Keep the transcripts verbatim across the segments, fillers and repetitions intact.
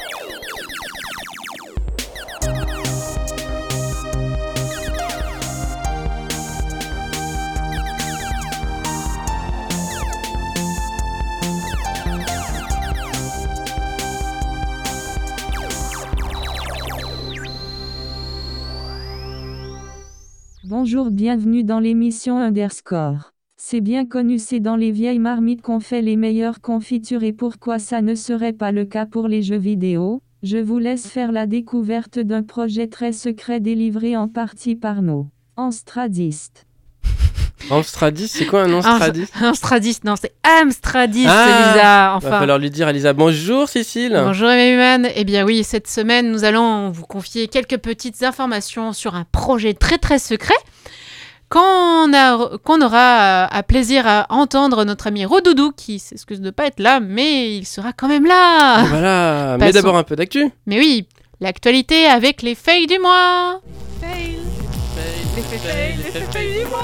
Bonjour, bienvenue dans l'émission Underscore. C'est bien connu, c'est dans les vieilles marmites qu'on fait les meilleures confitures et pourquoi ça ne serait pas le cas pour les jeux vidéo? Je vous laisse faire la découverte d'un projet très secret délivré en partie par nos Amstradistes. Amstradiste, c'est quoi un Amstradiste? Amstradiste, non, c'est Amstradiste, ah, Elisa. Enfin. Va falloir lui dire, Elisa. Bonjour, Cécile. Bonjour, Emmanuel. Eh bien oui, cette semaine, nous allons vous confier quelques petites informations sur un projet très très secret qu'on, a, qu'on aura à plaisir à entendre notre ami Rodoudou, qui s'excuse de ne pas être là, mais il sera quand même là. Et voilà, mais d'abord un peu d'actu. Mais oui, l'actualité avec les fails du mois. Fail. Les fails, fails, les fails, fails du mois.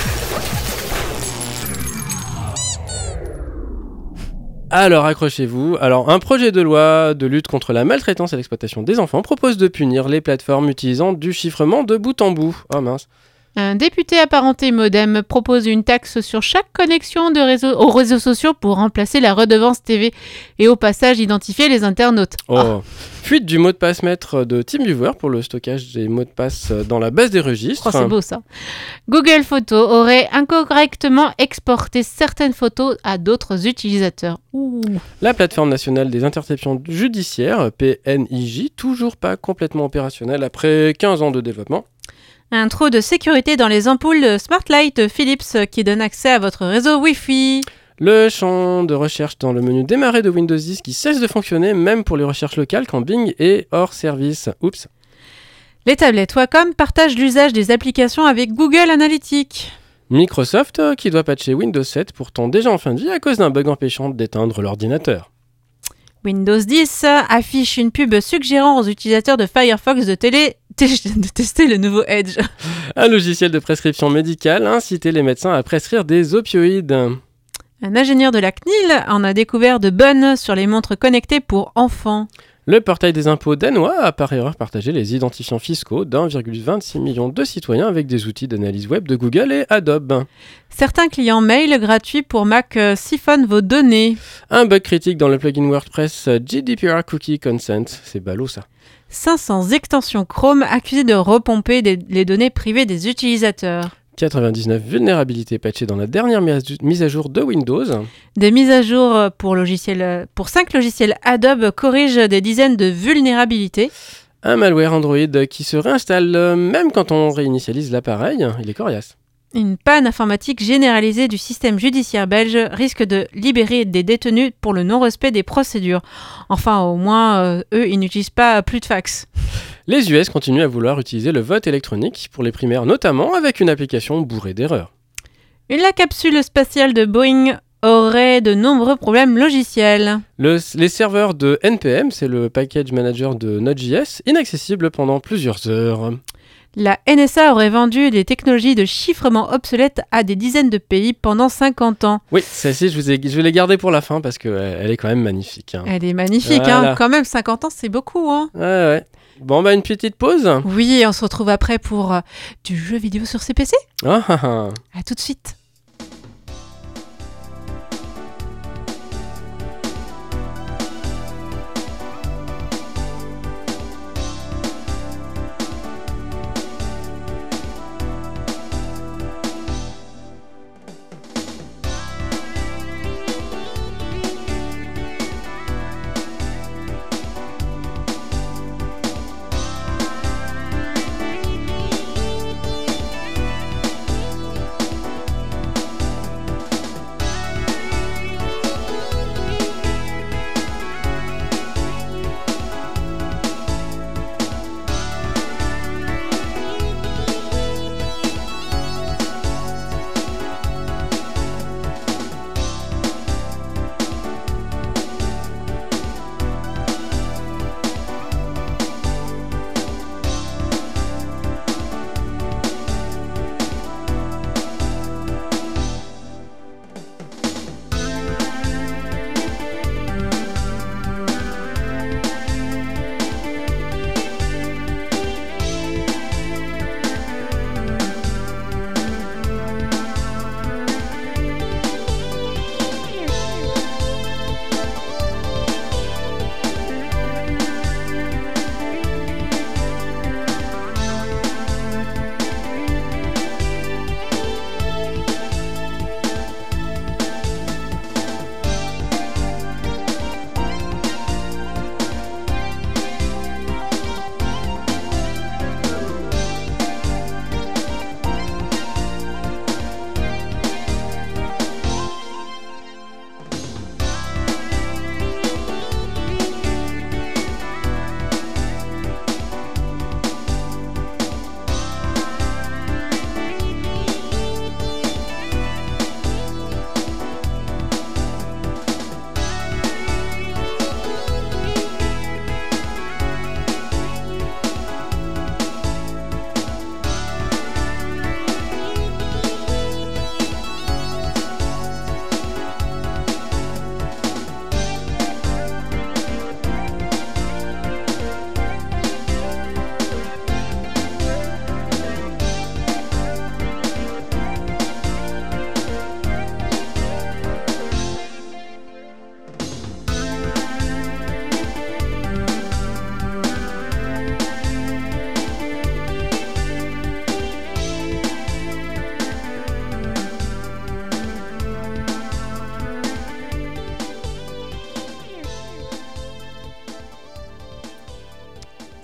Alors accrochez-vous. Alors un projet de loi de lutte contre la maltraitance et l'exploitation des enfants propose de punir les plateformes utilisant du chiffrement de bout en bout. Oh mince. Un député apparenté Modem propose une taxe sur chaque connexion de réseau, aux réseaux sociaux pour remplacer la redevance T V et au passage identifier les internautes. Oh. Oh. Fuite du mot de passe maître de TeamViewer pour le stockage des mots de passe dans la base des registres. Oh, c'est beau ça. Google Photos aurait incorrectement exporté certaines photos à d'autres utilisateurs. Ouh. La plateforme nationale des interceptions judiciaires, P N I J, toujours pas complètement opérationnelle après quinze ans de développement. Un trou de sécurité dans les ampoules Smartlight Philips qui donne accès à votre réseau Wi-Fi. Le champ de recherche dans le menu démarrer de Windows dix qui cesse de fonctionner même pour les recherches locales quand Bing est hors service. Oups. Les tablettes Wacom partagent l'usage des applications avec Google Analytics. Microsoft qui doit patcher Windows sept pourtant déjà en fin de vie à cause d'un bug empêchant d'éteindre l'ordinateur. Windows dix affiche une pub suggérant aux utilisateurs de Firefox de, télé... de tester le nouveau Edge. Un logiciel de prescription médicale incitait les médecins à prescrire des opioïdes. Un ingénieur de la C N I L en a découvert de bonnes sur les montres connectées pour enfants. Le portail des impôts danois a par erreur partagé les identifiants fiscaux d'un virgule vingt-six million de citoyens avec des outils d'analyse web de Google et Adobe. Certains clients mail gratuits pour Mac euh, siphonnent vos données. Un bug critique dans le plugin WordPress G D P R Cookie Consent. C'est ballot ça. cinq cents extensions Chrome accusées de repomper des, les données privées des utilisateurs. quatre-vingt-dix-neuf vulnérabilités patchées dans la dernière mise à jour de Windows. Des mises à jour pour, logiciels, pour cinq logiciels Adobe corrigent des dizaines de vulnérabilités. Un malware Android qui se réinstalle même quand on réinitialise l'appareil. Il est coriace. Une panne informatique généralisée du système judiciaire belge risque de libérer des détenus pour le non-respect des procédures. Enfin, au moins, euh, eux, ils n'utilisent pas plus de fax. Les U S continuent à vouloir utiliser le vote électronique pour les primaires, notamment avec une application bourrée d'erreurs. La capsule spatiale de Boeing aurait de nombreux problèmes logiciels. Le, les serveurs de N P M, c'est le package manager de Node.js, inaccessibles pendant plusieurs heures. La N S A aurait vendu des technologies de chiffrement obsolètes à des dizaines de pays pendant cinquante ans. Oui, celle-ci, je, vous ai, je vais les garder pour la fin parce qu'elle est quand même magnifique. Hein. Elle est magnifique, voilà. hein. Quand même, cinquante ans, c'est beaucoup. Hein. Ouais, ouais. Bon, bah, une petite pause. Oui, on se retrouve après pour euh, du jeu vidéo sur C P C. Ah, ah, ah. À tout de suite.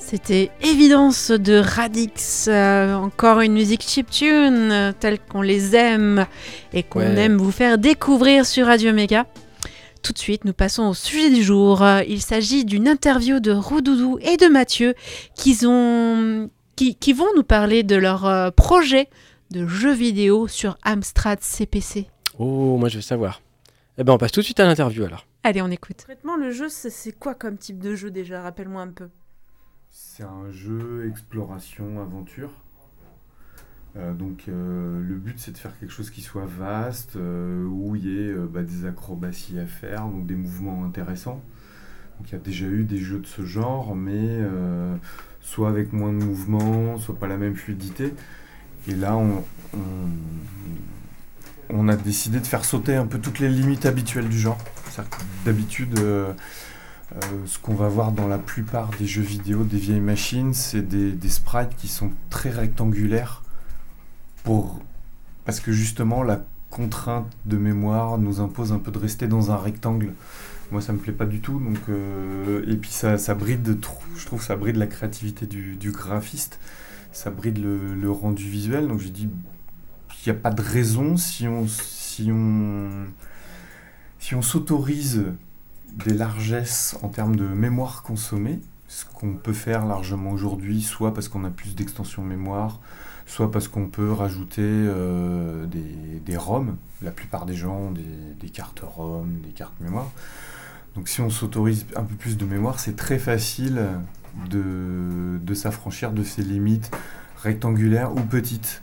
C'était Évidence de Radix, euh, encore une musique chiptune euh, telle qu'on les aime et qu'on Ouais. aime vous faire découvrir sur Radio Méga. Tout de suite, nous passons au sujet du jour. Euh, Il s'agit d'une interview de Roudoudou et de Mathieu qui, ont, qui, qui vont nous parler de leur euh, projet de jeu vidéo sur Amstrad C P C. Oh, moi je veux savoir. Eh ben on passe tout de suite à l'interview alors. Allez, on écoute. Concrètement, le jeu, c'est, c'est quoi comme type de jeu déjà ? Rappelle-moi un peu. C'est un jeu exploration-aventure. Euh, donc euh, le but c'est de faire quelque chose qui soit vaste, euh, où il y ait euh, bah, des acrobaties à faire, donc des mouvements intéressants. Donc il y a déjà eu des jeux de ce genre, mais euh, soit avec moins de mouvements, soit pas la même fluidité. Et là on, on, on a décidé de faire sauter un peu toutes les limites habituelles du genre. C'est-à-dire que d'habitude, euh, euh, ce qu'on va voir dans la plupart des jeux vidéo, des vieilles machines, c'est des, des sprites qui sont très rectangulaires. Pour... Parce que justement, la contrainte de mémoire nous impose un peu de rester dans un rectangle. Moi, ça me plaît pas du tout. Donc, euh... Et puis, ça, ça bride, je trouve, ça bride la créativité du, du graphiste. Ça bride le, le rendu visuel. Donc, j'ai dit, il n'y a pas de raison si on, si on, si on s'autorise des largesses en termes de mémoire consommée, ce qu'on peut faire largement aujourd'hui, soit parce qu'on a plus d'extension mémoire, soit parce qu'on peut rajouter euh, des, des ROM. La plupart des gens ont des, des cartes ROM, des cartes mémoire. Donc si on s'autorise un peu plus de mémoire, c'est très facile de, de s'affranchir de ces limites rectangulaires ou petites.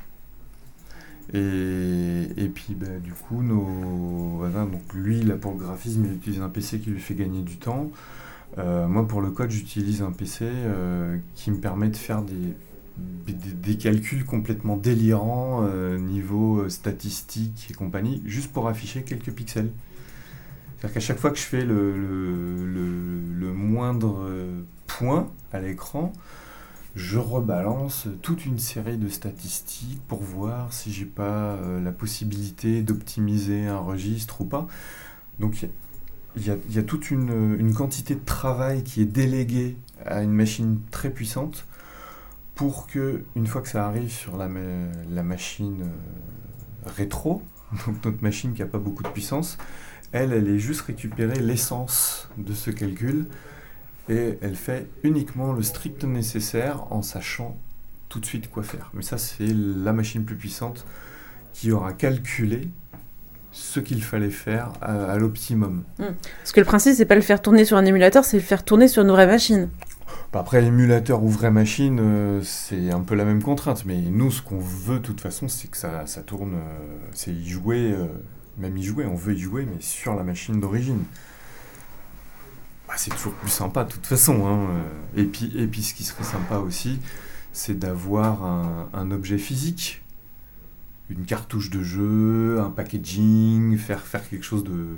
Et, et puis bah, du coup, nos, voilà, donc lui, là, pour le graphisme, il utilise un P C qui lui fait gagner du temps. Euh, moi, pour le code, j'utilise un P C euh, qui me permet de faire des... Des, des calculs complètement délirants euh, niveau euh, statistique et compagnie, juste pour afficher quelques pixels. C'est-à-dire qu'à chaque fois que je fais le, le, le, le moindre euh, point à l'écran, je rebalance toute une série de statistiques pour voir si j'ai pas euh, la possibilité d'optimiser un registre ou pas. Donc il y, y, y a toute une, une quantité de travail qui est déléguée à une machine très puissante, pour que, une fois que ça arrive sur la, la machine euh, rétro, donc notre machine qui n'a pas beaucoup de puissance, elle, elle est juste récupérer l'essence de ce calcul et elle fait uniquement le strict nécessaire en sachant tout de suite quoi faire. Mais ça, c'est la machine plus puissante qui aura calculé ce qu'il fallait faire à, à l'optimum. Mmh. Parce que le principe, c'est pas le faire tourner sur un émulateur, c'est le faire tourner sur une vraie machine. Après, émulateur ou vraie machine, euh, c'est un peu la même contrainte. Mais nous, ce qu'on veut, de toute façon, c'est que ça, ça tourne, euh, c'est y jouer, euh, même y jouer, on veut y jouer, mais sur la machine d'origine. Bah, c'est toujours plus sympa, de toute façon. Hein. Et puis, et puis, ce qui serait sympa aussi, c'est d'avoir un, un objet physique, une cartouche de jeu, un packaging, faire, faire quelque chose de...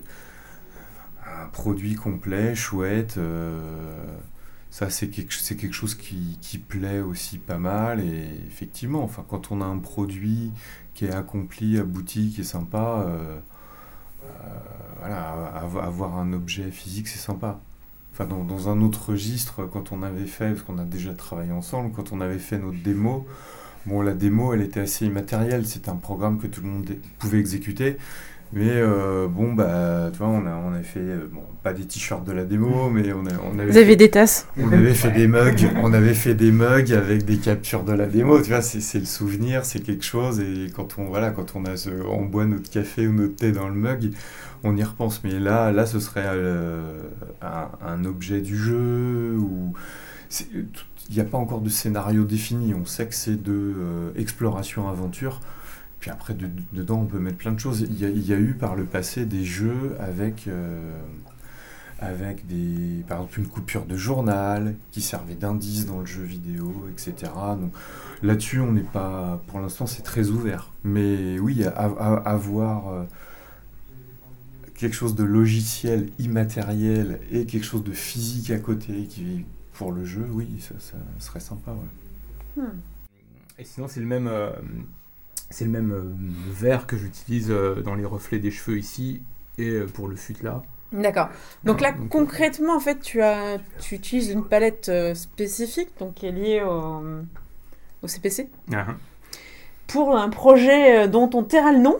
un produit complet, chouette... Euh, Ça, c'est quelque, c'est quelque chose qui, qui plaît aussi pas mal. Et effectivement, enfin, quand on a un produit qui est accompli, abouti, qui est sympa, euh, euh, voilà, avoir un objet physique, c'est sympa. Enfin, dans, dans un autre registre, quand on avait fait, parce qu'on a déjà travaillé ensemble, quand on avait fait notre démo, bon, la démo, elle était assez immatérielle. C'était un programme que tout le monde pouvait exécuter. Mais euh, bon, bah, tu vois, on, a, on avait fait, euh, bon, pas des t-shirts de la démo, mais on, a, on avait... Vous avez fait, des tasses. On avait fait des mugs, on avait fait des mugs avec des captures de la démo, tu vois, c'est, c'est le souvenir, c'est quelque chose, et quand on, voilà, quand on, a ce, on boit notre café ou notre thé dans le mug, on y repense. Mais là, là ce serait euh, un, un objet du jeu, ou... Il n'y a pas encore de scénario défini, on sait que c'est de euh, exploration-aventure. Puis après, de, de, dedans, on peut mettre plein de choses. Il y a, il y a eu par le passé des jeux avec, euh, avec des, par exemple une coupure de journal qui servait d'indice dans le jeu vidéo, et cetera. Donc, là-dessus, on n'est pas... Pour l'instant, c'est très ouvert. Mais oui, à, à, avoir euh, quelque chose de logiciel, immatériel, et quelque chose de physique à côté, qui, pour le jeu, oui, ça, ça serait sympa. Ouais. Hmm. Et sinon, c'est le même... Euh... C'est le même euh, verre que j'utilise euh, dans les reflets des cheveux ici et euh, pour le fut là. D'accord. Donc là, Donc, concrètement, en fait, tu, as, tu utilises une palette euh, spécifique, donc qui est liée au, au C P C, Ah, pour un projet euh, dont on taira le nom.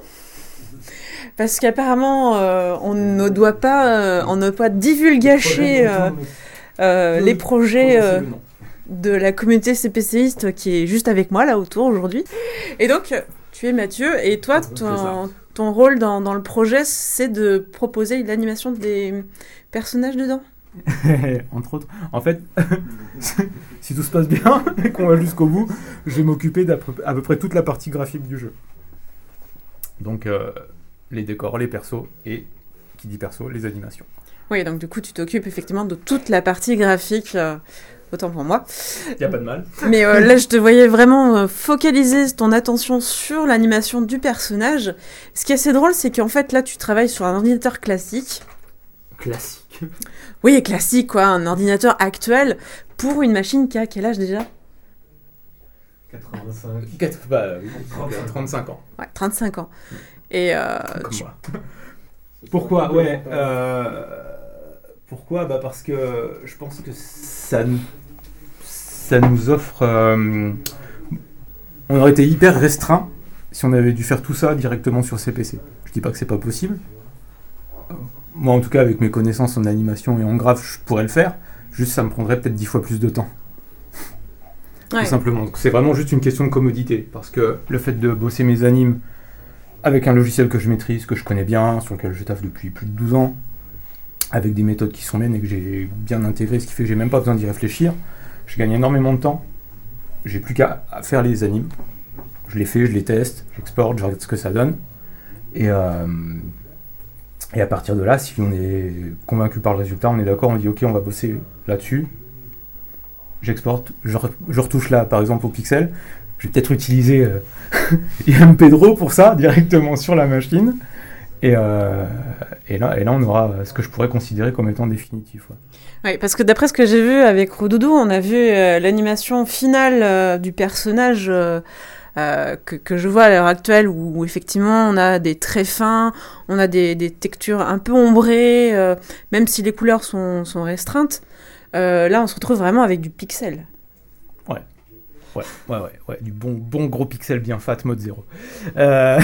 Parce qu'apparemment, euh, on ne doit pas, euh, on ne doit pas divulgacher euh, euh, les projets euh, de la communauté CPCiste qui est juste avec moi là autour aujourd'hui. Et donc, tu es Mathieu, et toi, ton, ton rôle dans, dans le projet, c'est de proposer l'animation des personnages dedans. Entre autres. En fait, si tout se passe bien et qu'on va jusqu'au bout, je vais m'occuper d'à peu, à peu près toute la partie graphique du jeu. Donc, euh, les décors, les persos et, qui dit perso, les animations. Oui, donc du coup, tu t'occupes effectivement de toute la partie graphique, euh, autant pour moi. Il n'y a pas de mal. Mais euh, là, je te voyais vraiment euh, focaliser ton attention sur l'animation du personnage. Ce qui est assez drôle, c'est qu'en fait, là, tu travailles sur un ordinateur classique. Classique. Oui, classique, quoi, un ordinateur actuel pour une machine qui a quel âge déjà ? quatre-vingt-cinq. Quatre- bah, oui, trente-cinq ans. Ouais, trente-cinq ans. Et euh, Comme tu- moi. Pourquoi Ouais. Euh, pourquoi bah Parce que je pense que ça nous, ça nous offre. euh, on aurait été hyper restreint si on avait dû faire tout ça directement sur C P C. Je dis pas que c'est pas possible. Moi, en tout cas, avec mes connaissances en animation et en graphe, je pourrais le faire. Juste, ça me prendrait peut-être dix fois plus de temps. ouais. Tout simplement. Donc, c'est vraiment juste une question de commodité. Parce que le fait de bosser mes animes avec un logiciel que je maîtrise, que je connais bien, sur lequel je taffe depuis plus de douze ans, avec des méthodes qui sont miennes et que j'ai bien intégrées, ce qui fait que j'ai même pas besoin d'y réfléchir, je gagne énormément de temps. J'ai plus qu'à faire les animes. Je les fais, je les teste, j'exporte, je regarde ce que ça donne. Et, euh, et à partir de là, si on est convaincu par le résultat, on est d'accord, on dit ok, on va bosser là-dessus. J'exporte, je, re- je retouche là, par exemple, au pixel. Je vais peut-être utiliser euh, I M P Draw pour ça, directement sur la machine. Et, euh, et, là, et là, on aura ce que je pourrais considérer comme étant définitif. Ouais. Ouais, parce que d'après ce que j'ai vu avec Roudoudou, on a vu euh, l'animation finale euh, du personnage euh, euh, que, que je vois à l'heure actuelle, où, où effectivement on a des traits fins, on a des, des textures un peu ombrées, euh, même si les couleurs sont, sont restreintes. Euh, là, on se retrouve vraiment avec du pixel. Ouais, ouais, ouais, ouais, du bon, bon gros pixel bien fat, mode zéro. Euh...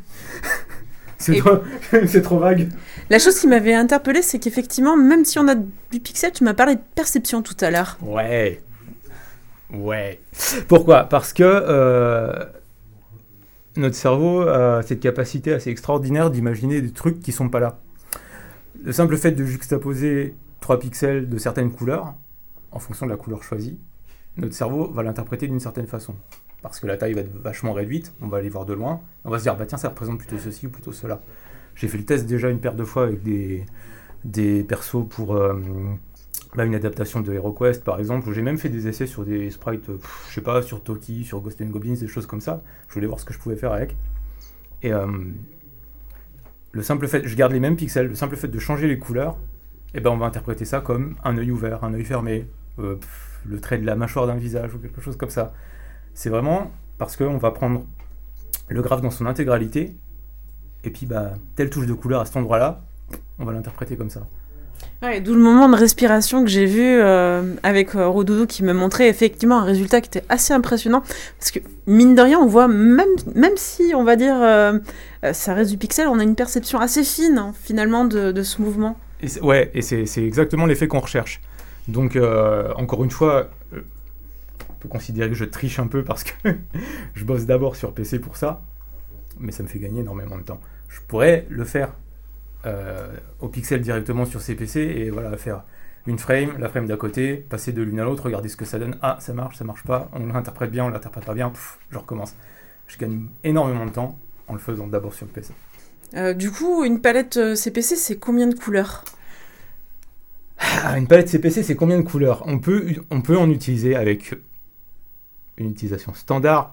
c'est, Et- trop... c'est trop vague. La chose qui m'avait interpellée, c'est qu'effectivement, même si on a du pixel, tu m'as parlé de perception tout à l'heure. Ouais. Ouais. Pourquoi ? Parce que euh, notre cerveau a cette capacité assez extraordinaire d'imaginer des trucs qui sont pas là. Le simple fait de juxtaposer trois pixels de certaines couleurs, en fonction de la couleur choisie, notre cerveau va l'interpréter d'une certaine façon. Parce que la taille va être vachement réduite, on va aller voir de loin, on va se dire, bah tiens, ça représente plutôt ceci ou plutôt cela. J'ai fait le test déjà une paire de fois avec des, des persos pour euh, bah, une adaptation de HeroQuest, par exemple, où j'ai même fait des essais sur des sprites, pff, je sais pas, sur Toki, sur Ghost and Goblins, des choses comme ça. Je voulais voir ce que je pouvais faire avec. Et euh, le simple fait, je garde les mêmes pixels, le simple fait de changer les couleurs, et ben on va interpréter ça comme un œil ouvert, un œil fermé, euh, pff, le trait de la mâchoire d'un visage ou quelque chose comme ça. C'est vraiment parce qu'on va prendre le graphe dans son intégralité, et puis bah, telle touche de couleur à cet endroit-là, on va l'interpréter comme ça. Ouais, d'où le moment de respiration que j'ai vu euh, avec euh, Roudoudou qui me montrait effectivement un résultat qui était assez impressionnant. Parce que mine de rien, on voit, même, même si on va dire euh, euh, ça reste du pixel, on a une perception assez fine hein, finalement de, de ce mouvement. Et c'est, ouais, et c'est, c'est exactement l'effet qu'on recherche. Donc, euh, encore une fois, euh, on peut considérer que je triche un peu parce que je bosse d'abord sur P C pour ça, mais ça me fait gagner énormément de temps. Je pourrais le faire euh, au pixel directement sur C P C et voilà, faire une frame, la frame d'à côté, passer de l'une à l'autre, regarder ce que ça donne. Ah, ça marche, ça marche pas, on l'interprète bien, on l'interprète pas bien, pff, je recommence. Je gagne énormément de temps en le faisant d'abord sur le P C. Euh, du coup, une palette euh, C P C, c'est combien de couleurs ? Ah, une palette C P C, c'est combien de couleurs ? on peut, on peut en utiliser avec une utilisation standard,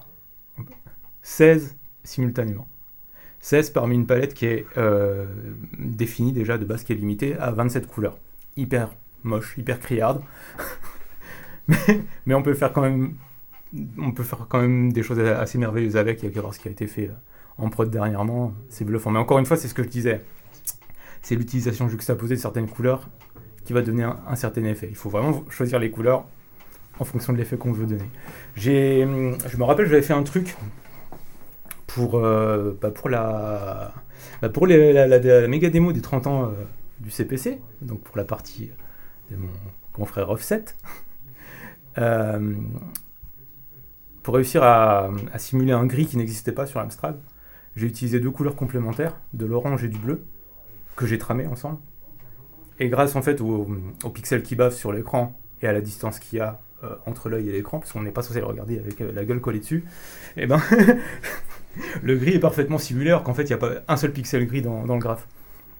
seize simultanément. seize parmi une palette qui est euh, définie déjà de base, qui est limitée à vingt-sept couleurs. Hyper moche, hyper criarde. mais, mais on peut faire quand même on peut faire quand même des choses assez merveilleuses avec. Il y a qu'à voir ce qui a été fait en prod dernièrement. C'est bluffant. Mais encore une fois, c'est ce que je disais. c'est l'utilisation juxtaposée de certaines couleurs qui va donner un, un certain effet. Il faut vraiment choisir les couleurs en fonction de l'effet qu'on veut donner. J'ai, je me rappelle, j'avais fait un truc pour, euh, bah pour, la, bah pour les, la, la, la méga démo des trente ans euh, du C P C, donc pour la partie de mon confrère Offset, euh, pour réussir à, à simuler un gris qui n'existait pas sur Amstrad. J'ai utilisé deux couleurs complémentaires, de l'orange et du bleu, que j'ai tramé ensemble. Et grâce en fait aux, aux pixels qui bavent sur l'écran et à la distance qu'il y a euh, entre l'œil et l'écran, parce qu'on n'est pas censé le regarder avec euh, la gueule collée dessus, et ben le gris est parfaitement simulé, alors qu'en fait il n'y a pas un seul pixel gris dans, dans le graphe.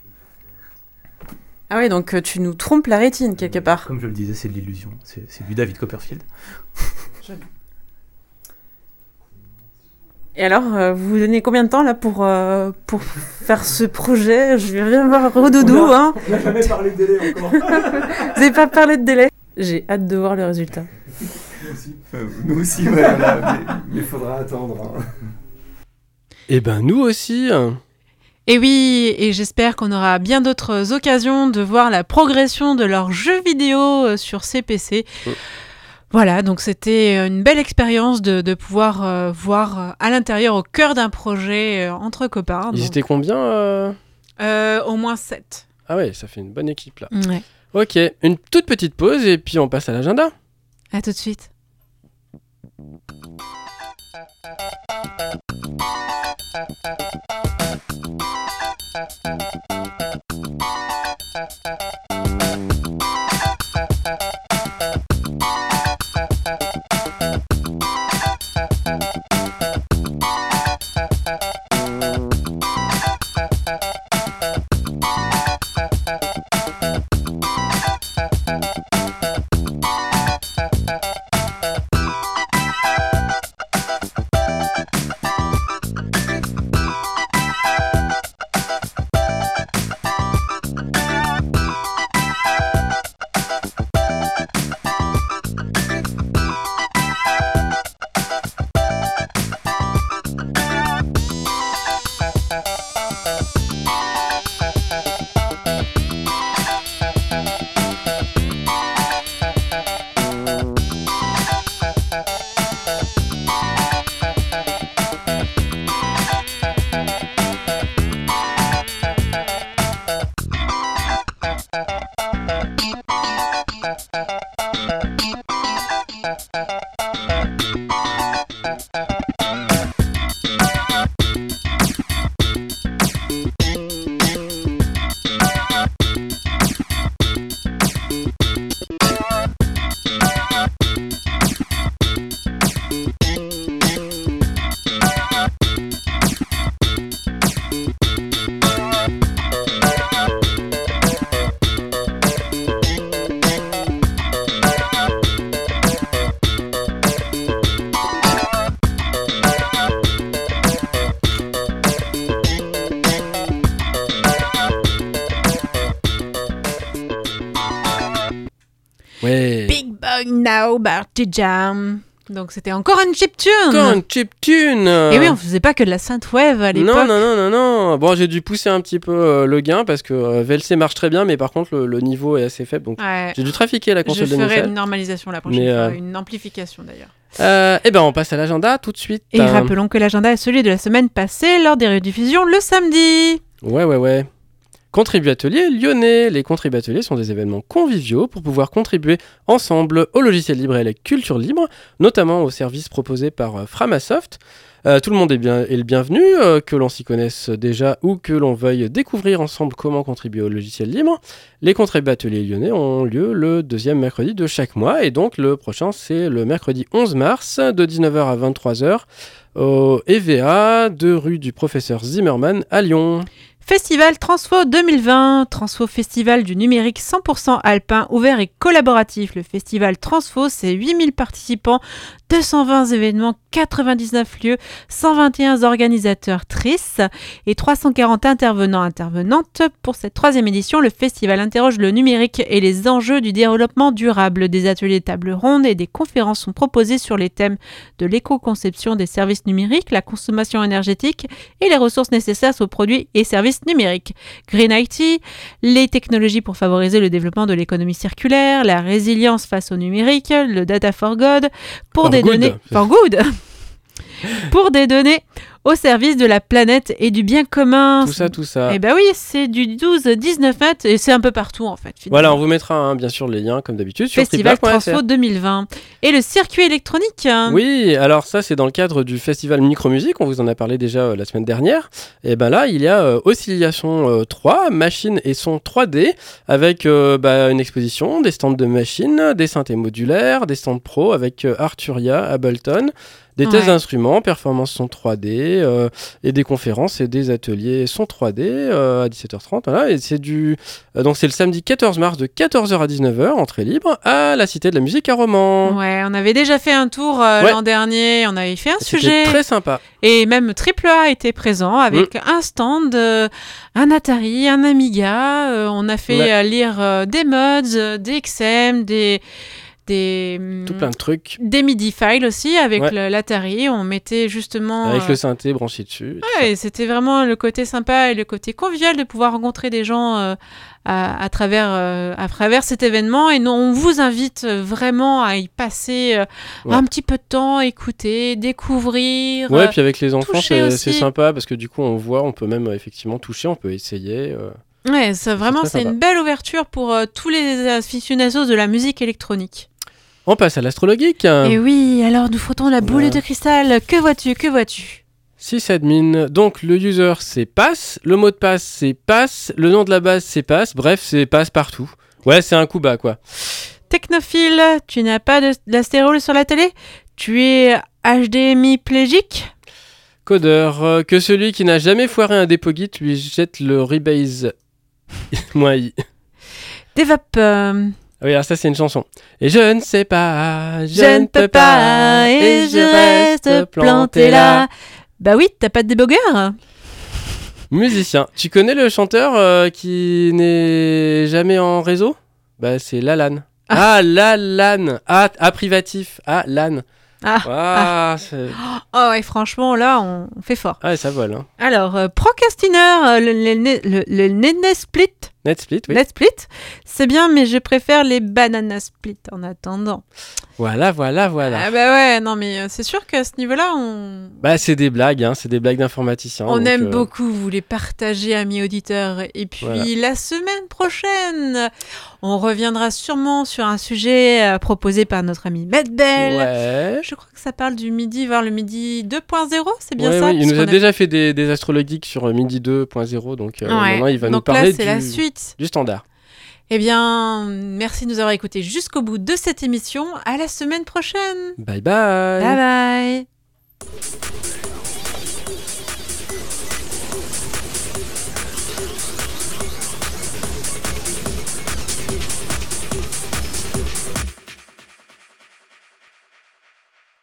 Ah oui, donc euh, tu nous trompes la rétine quelque part. Comme je le disais, c'est de l'illusion. C'est, c'est du David Copperfield. Et alors, euh, vous vous donnez combien de temps là pour, euh, pour faire ce projet? Je vais rien voir Rodoudou. On a, hein. on n'a jamais parlé de délai encore. Vous n'avez pas parlé de délai? J'ai hâte de voir le résultat. Nous aussi, euh, nous aussi ouais, voilà, mais il faudra attendre. Hein. Eh ben nous aussi. Et oui, et j'espère qu'on aura bien d'autres occasions de voir la progression de leurs jeux vidéo sur C P C. Ouais. Voilà, donc c'était une belle expérience de, de pouvoir euh, voir euh, à l'intérieur, au cœur d'un projet euh, entre copains. Ils donc. étaient combien euh... Euh, Au moins sept. Ah ouais, ça fait une bonne équipe là. Ouais. Ok, une toute petite pause et puis on passe à l'agenda. À tout de suite. Ouais. Big Bang Now Party Jam. Donc c'était encore une chiptune. Encore une chiptune. Et oui, on faisait pas que de la synthwave à l'époque. Non, non, non, non, non. Bon, j'ai dû pousser un petit peu euh, le gain parce que euh, V L C marche très bien, mais par contre, le, le niveau est assez faible. Donc, Ouais. j'ai dû trafiquer la Je console de ferai Michel. une normalisation la prochaine Mais, fois, euh, une amplification d'ailleurs. Euh, eh ben, on passe à l'agenda tout de suite. Et Euh, rappelons que l'agenda est celui de la semaine passée lors des rediffusions le samedi. Ouais, ouais, ouais. Contribuateliers lyonnais. Les contribuateliers sont des événements conviviaux pour pouvoir contribuer ensemble au logiciel libre et à la culture libre, notamment aux services proposés par euh, Framasoft. Euh, tout le monde est, bien, est le bienvenu, euh, que l'on s'y connaisse déjà ou que l'on veuille découvrir ensemble comment contribuer au logiciel libre. Les contribuateliers lyonnais ont lieu le deuxième mercredi de chaque mois et donc le prochain c'est le mercredi onze mars de dix-neuf heures à vingt-trois heures au E V A de rue du Professeur Zimmermann à Lyon. Festival Transfo deux mille vingt, Transfo Festival du numérique cent pour cent alpin, ouvert et collaboratif. Le festival Transfo, c'est huit mille participants, deux cent vingt événements, quatre-vingt-dix-neuf lieux, cent vingt et un organisateurs tristes et trois cent quarante intervenants intervenantes. Pour cette troisième édition, le festival interroge le numérique et les enjeux du développement durable. Des ateliers table ronde et des conférences sont proposées sur les thèmes de l'éco-conception des services numériques, la consommation énergétique et les ressources nécessaires aux produits et services services numériques. Green I T, les technologies pour favoriser le développement de l'économie circulaire, la résilience face au numérique, le data for good, pour For des good. données... For good pour des données au service de la planète et du bien commun. Tout ça, tout ça. Eh ben oui, c'est du douze dix-neuf mètres et c'est un peu partout en fait. Finalement. Voilà, on vous mettra hein, bien sûr les liens comme d'habitude sur Festival triplac point f r. Transfo deux mille vingt. Et le circuit électronique. Hein. Oui, alors ça c'est dans le cadre du festival Micromusique, on vous en a parlé déjà euh, la semaine dernière. Et ben là, il y a euh, Oscillation euh, trois, machines et son trois D, avec euh, bah, une exposition, des stands de machines, des synthés modulaires, des stands pro avec euh, Arturia, Ableton, des tests Ouais. d'instruments, performance son trois D, euh, et des conférences et des ateliers son trois D euh, à dix-sept heures trente. Voilà, et c'est du euh, donc c'est le samedi quatorze mars de quatorze heures à dix-neuf heures, entrée libre à la Cité de la Musique à Romans. Ouais, on avait déjà fait un tour euh, Ouais. l'an dernier, on avait fait un C'était sujet. très sympa. Et même Triple A était présent avec un stand, euh, un Atari, un Amiga. euh, on a fait Ouais. euh, lire euh, des mods, euh, des X M, des des Tout plein de trucs. des MIDI files aussi avec Ouais. le- l'Atari. On mettait justement. Avec euh, le synthé branché dessus. et tout Ouais, et c'était vraiment le côté sympa et le côté convivial de pouvoir rencontrer des gens euh, à, à travers euh, à travers cet événement. Et nous, on vous invite euh, vraiment à y passer euh, Ouais. un petit peu de temps, écouter, découvrir. ça. Ouais, euh, puis avec les enfants, toucher c'est aussi. c'est sympa parce que du coup, on voit, on peut même euh, effectivement toucher, on peut essayer. euh. Ouais, ça, vraiment, très c'est sympa. une belle ouverture pour euh, tous les aficionados de la musique électronique. On passe à l'astrologique. Et oui, alors nous frottons la boule Ouais. de cristal. Que vois-tu, que vois-tu Sysadmin. Donc, le user, c'est pass. Le mot de passe, c'est pass. Le nom de la base, c'est pass. Bref, c'est pass partout. Ouais, c'est un coup bas, quoi. Technophile, tu n'as pas de, d'astérole sur la télé? Tu es H D M I plégique? Codeur. euh, que celui qui n'a jamais foiré un dépôt Git lui jette le rebase. Moi, i. Devap, euh, Ah oui, alors ça, c'est une chanson. Et je ne sais pas, je, je ne peux pas et je reste planté là. Bah oui, t'as pas de débugger? Musicien. Tu connais le chanteur euh, qui n'est jamais en réseau? Bah, c'est Lalan. Ah, Lalan. Ah, ah, privatif. Ah, Lan. Ah, Ah, c'est- Oh ouais, franchement, là, on, on fait fort. ah, ça vole. Hein. Alors, euh, Procrastiner, euh, le, le, le, le, le Netsplit, Netsplit, oui. Netsplit, c'est bien, mais je préfère les Banana Split en attendant. Voilà, voilà, voilà. Ah bah ouais, non mais euh, c'est sûr qu'à ce niveau-là, on, Bah, c'est des blagues, hein. C'est des blagues d'informaticiens. on donc, aime euh, beaucoup vous les partager, amis auditeurs. Et puis Voilà. la semaine prochaine, on reviendra sûrement sur un sujet euh, proposé par notre ami Medbel. Ouais. Je crois que ça parle du midi, vers le midi deux point zéro, c'est bien Ouais, ça ouais, il parce nous a qu'on déjà fait des, des astrologiques sur euh, Midi deux point zéro, donc euh, Ouais. maintenant il va nous Donc parler là, c'est du, la suite. du standard. Eh bien, merci de nous avoir écoutés jusqu'au bout de cette émission. À la semaine prochaine. Bye bye. Bye bye.